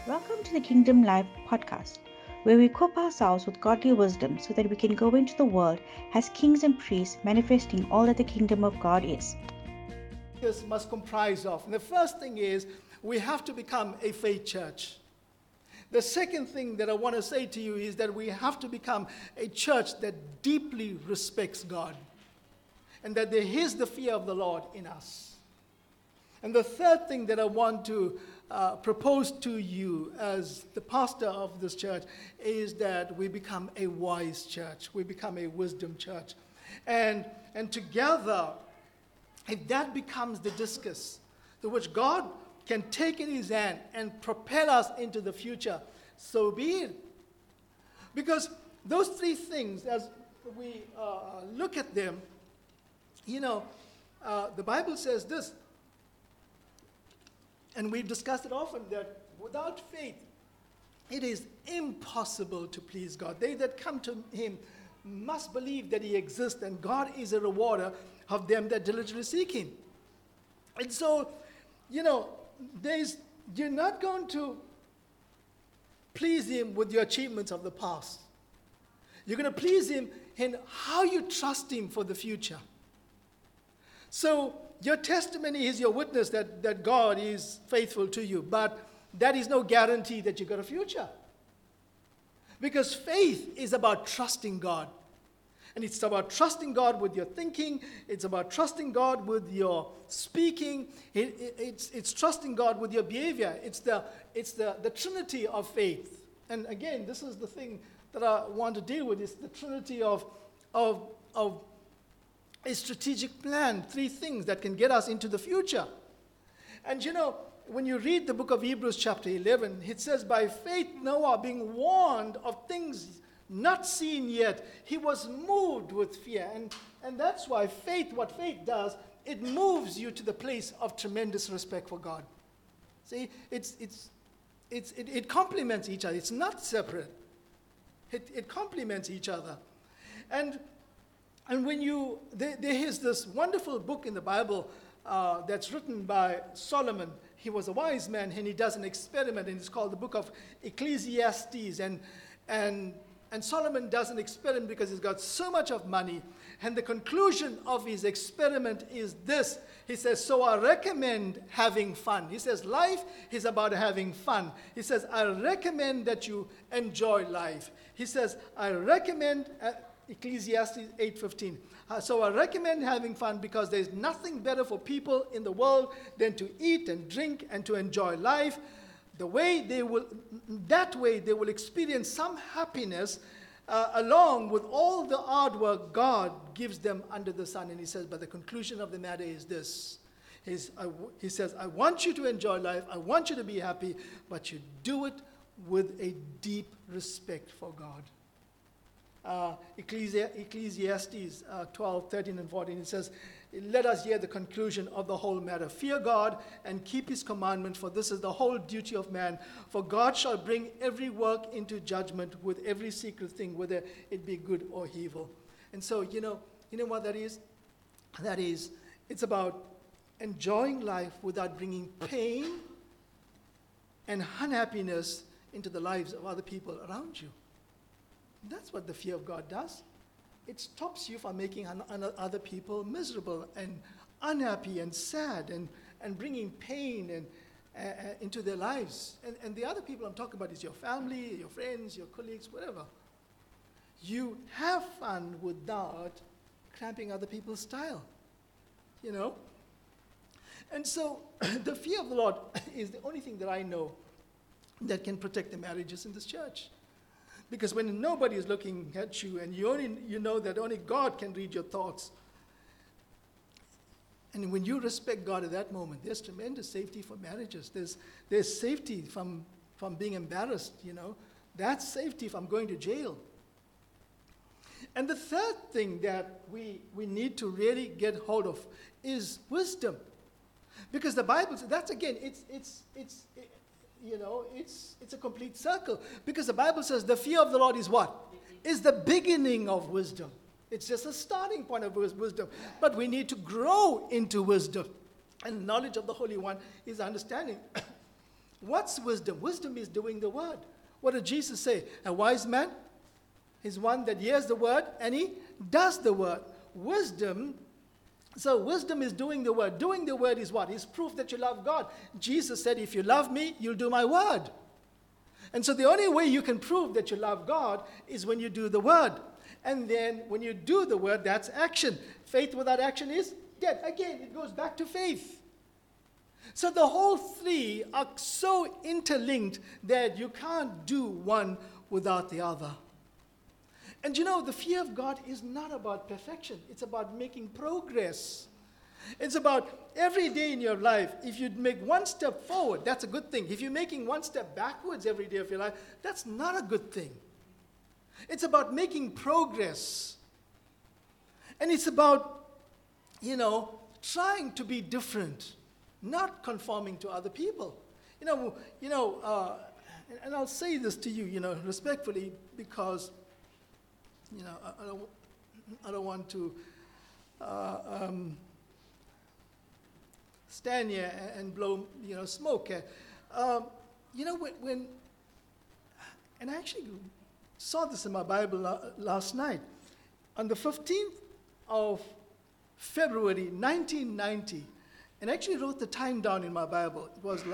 Welcome to the Kingdom Live podcast, where we equip ourselves with godly wisdom so that we can go into the world as kings and priests manifesting all that the kingdom of God is. This must comprise of. And the first thing is we have to become a faith church. The second thing that I want to say to you is that we have to become a church that deeply respects God and that there is the fear of the Lord in us. And the third thing that I want to propose to you as the pastor of this church is that we become a wise church. We become a wisdom church. And together, if that becomes the discus to which God can take in his hand and propel us into the future, so be it. Because those three things, as we look at them, the Bible says this, and we've discussed it often, that without faith, it is impossible to please God. They that come to him must believe that he exists, and God is a rewarder of them that diligently seek him. And so, you're not going to please him with your achievements of the past. You're going to please him in how you trust him for the future. So, your testimony is your witness that God is faithful to you, but that is no guarantee that you got a future. Because faith is about trusting God. And it's about trusting God with your thinking. It's about trusting God with your speaking. It's trusting God with your behavior. It's the trinity of faith. And again, this is the thing that I want to deal with, is the trinity of a strategic plan, three things that can get us into the future. And when you read the book of Hebrews chapter 11, it says, by faith Noah, being warned of things not seen yet, he was moved with fear. And that's why what faith does, it moves you to the place of tremendous respect for God. See, it complements each other. It's not separate. It complements each other. And when there is this wonderful book in the Bible that's written by Solomon. He was a wise man, and he does an experiment, and it's called the book of Ecclesiastes. And Solomon does an experiment because he's got so much of money. And the conclusion of his experiment is this. He says, so I recommend having fun. He says, life is about having fun. He says, I recommend that you enjoy life. He says, I recommend... Ecclesiastes 8:15. So I recommend having fun because there's nothing better for people in the world than to eat and drink and to enjoy life. That way they will experience some happiness along with all the hard work God gives them under the sun. And he says, but the conclusion of the matter is this. He says, I want you to enjoy life. I want you to be happy, but you do it with a deep respect for God. Ecclesiastes 12:13 and 14, it says, let us hear the conclusion of the whole matter. Fear God and keep his commandment, for this is the whole duty of man. For God shall bring every work into judgment with every secret thing, whether it be good or evil. And so, you know what that is? That is, it's about enjoying life without bringing pain and unhappiness into the lives of other people around you. That's what the fear of God does. It stops you from making other people miserable and unhappy and sad and bringing pain into their lives. And the other people I'm talking about is your family, your friends, your colleagues, whatever. You have fun without cramping other people's style, And so the fear of the Lord is the only thing that I know that can protect the marriages in this church. Because when nobody is looking at you and you know that only God can read your thoughts. And when you respect God at that moment, there's tremendous safety for marriages. There's safety from being embarrassed, That's safety from going to jail. And the third thing that we need to really get hold of is wisdom. Because the Bible says, that's again, it's a complete circle. Because the Bible says the fear of the Lord is what? Is the beginning of wisdom. It's just a starting point of wisdom. But we need to grow into wisdom. And knowledge of the Holy One is understanding. What's wisdom? Wisdom is doing the word. What did Jesus say? A wise man is one that hears the word and he does the word. Wisdom is doing the word. Doing the word is what? It's proof that you love God. Jesus said, if you love me, you'll do my word. And so the only way you can prove that you love God is when you do the word. And then when you do the word, that's action. Faith without action is dead. Again, it goes back to faith. So the whole three are so interlinked that you can't do one without the other. And you know, the fear of God is not about perfection. It's about making progress. It's about every day in your life, if you make one step forward, that's a good thing. If you're making one step backwards every day of your life, that's not a good thing. It's about making progress. And it's about, trying to be different, not conforming to other people. And I'll say this to you, respectfully, because, I don't want to stand here and blow, smoke. When and I actually saw this in my Bible last night. On the 15th of February, 1990, and I actually wrote the time down in my Bible. It was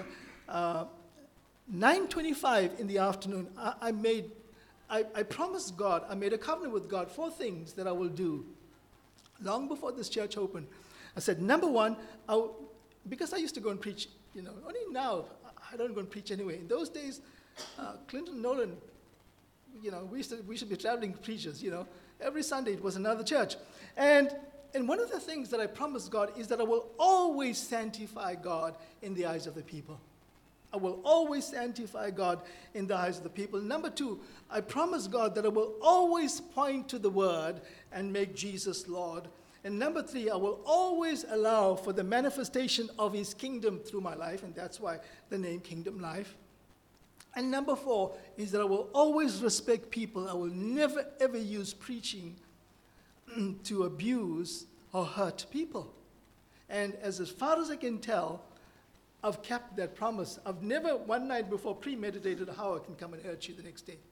9:25 in the afternoon. I promised God, I made a covenant with God, 4 things that I will do long before this church opened. I said, number one, because I used to go and preach, only now I don't go and preach anyway. In those days, Clinton Nolan, we should be traveling preachers, Every Sunday it was another church. And one of the things that I promised God is that I will always sanctify God in the eyes of the people. I will always sanctify God in the eyes of the people. Number 2, I promise God that I will always point to the Word and make Jesus Lord. And number 3, I will always allow for the manifestation of His kingdom through my life, and that's why the name Kingdom Life. And number 4 is that I will always respect people. I will never, ever use preaching to abuse or hurt people. And as far as I can tell, I've kept that promise. I've never one night before premeditated how I can come and hurt you the next day.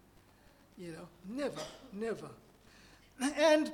Never. And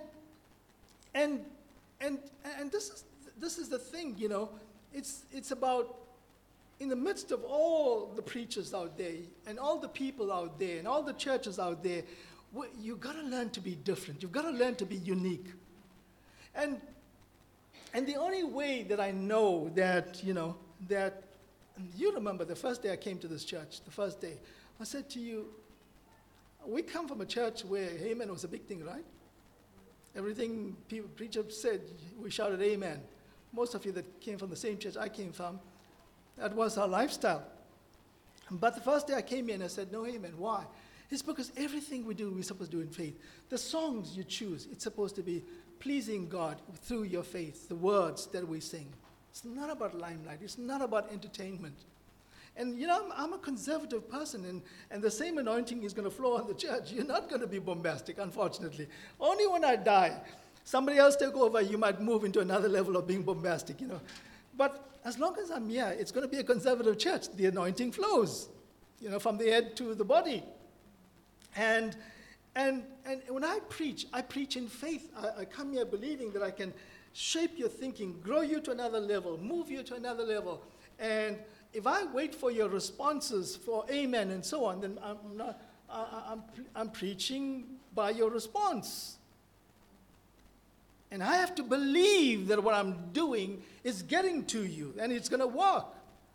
this is the thing, it's about, in the midst of all the preachers out there and all the people out there and all the churches out there, you've got to learn to be different. You've got to learn to be unique. And the only way that I know that, that you remember the first day I came to this church, the first day, I said to you, we come from a church where amen was a big thing, right? Everything preacher said, we shouted amen. Most of you that came from the same church I came from, that was our lifestyle. But the first day I came here and I said, no amen. Why? It's because everything we do, we're supposed to do in faith. The songs you choose, it's supposed to be pleasing God through your faith, the words that we sing. It's not about limelight. It's not about entertainment. And I'm a conservative person, and the same anointing is going to flow on the church. You're not going to be bombastic, unfortunately. Only when I die, somebody else take over, you might move into another level of being bombastic, But as long as I'm here, it's going to be a conservative church. The anointing flows, from the head to the body. And when I preach in faith. I come here believing that I can shape your thinking, grow you to another level, move you to another level. And if I wait for your responses for amen and so on, then I'm preaching by your response. And I have to believe that what I'm doing is getting to you and it's going to work.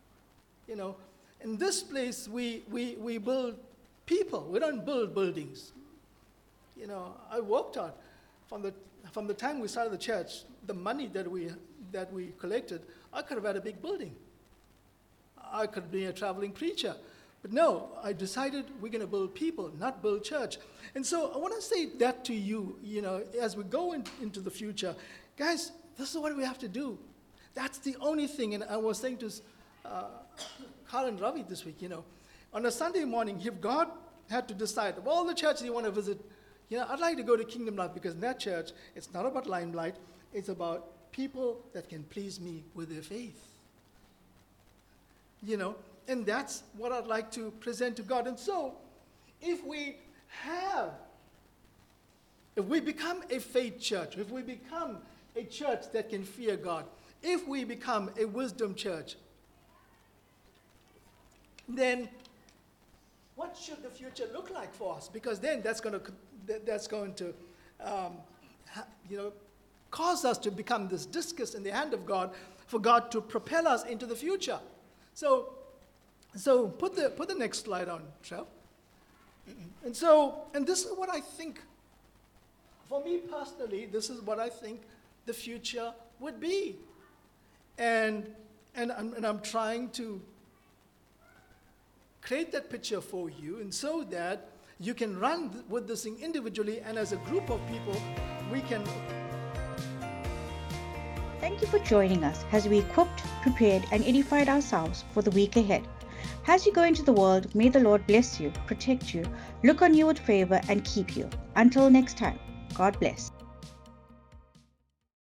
In this place, we build people. We don't build buildings. I worked out from the time we started the church, the money that we collected, I could have had a big building. I could be a traveling preacher. But no, I decided we're going to build people, not build church. And so I want to say that to you, as we go into the future. Guys, this is what we have to do. That's the only thing. And I was saying to Carl and Ravi this week, on a Sunday morning, if God had to decide of all the churches you want to visit, I'd like to go to Kingdom Life because in that church, it's not about limelight. It's about people that can please me with their faith. And that's what I'd like to present to God. And so, if we become a faith church, if we become a church that can fear God, if we become a wisdom church, then what should the future look like for us? Because then that's going to cause us to become this discus in the hand of God, for God to propel us into the future. So put the next slide on, Trev. And this is what I think. For me personally, this is what I think the future would be, and I'm trying to create that picture for you, and so that you can run with this thing individually and as a group of people, we can. Thank you for joining us as we equipped, prepared, and edified ourselves for the week ahead. As you go into the world, may the Lord bless you, protect you, look on you with favor, and keep you. Until next time, God bless.